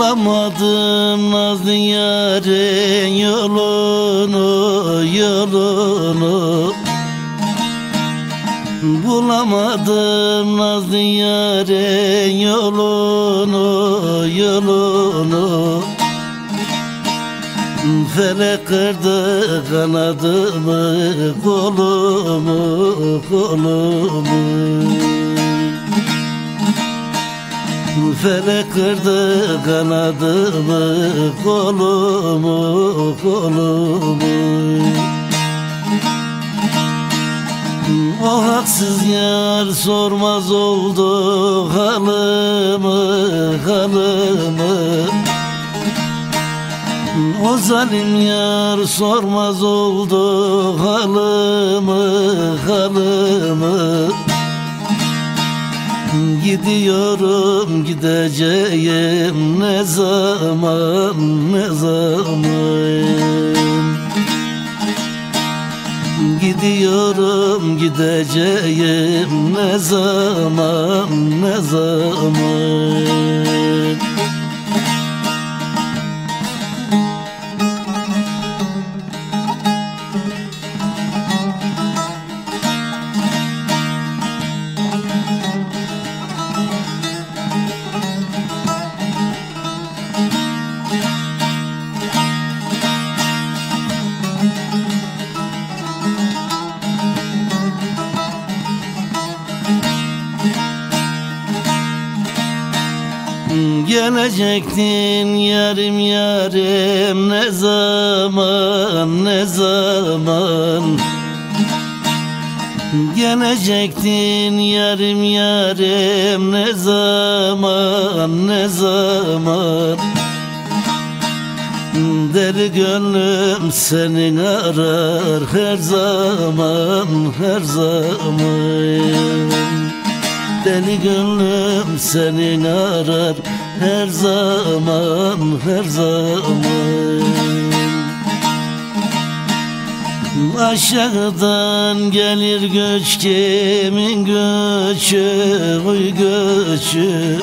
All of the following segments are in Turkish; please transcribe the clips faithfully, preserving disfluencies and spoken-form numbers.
Bulamadım nazlı yarın yolunu, yolunu. Bulamadım nazlı yarın yolunu, yolunu. Felek kırdı kanadımı, kolumu, kolumu. Felek kırdı kanadımı, kolumu, kolumu. O haksız yar sormaz oldu halımı, halımı. O zalim yar sormaz oldu halımı, halımı. Gidiyorum gideceğim ne zaman, ne zaman. Gidiyorum gideceğim ne zaman, ne zaman. Gelecektin yarim yarim ne zaman, ne zaman. Gelecektin yarim yarim ne zaman, ne zaman. Deli gönlüm senin arar her zaman, her zaman. Deli gönlüm senin arar her zaman, her zaman. Aşağıdan gelir göç, kimin göçü, uy göçü.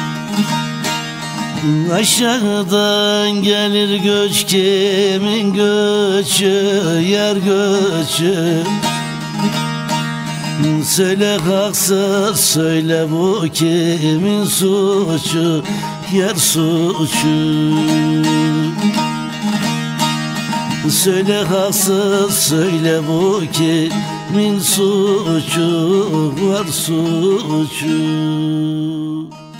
Aşağıdan gelir göç, kimin göçü, yer göçü. Söyle haksız, söyle bu kimin suçu, yer suçu. Söyle haksız, söyle bu kimin suçu, var suçu.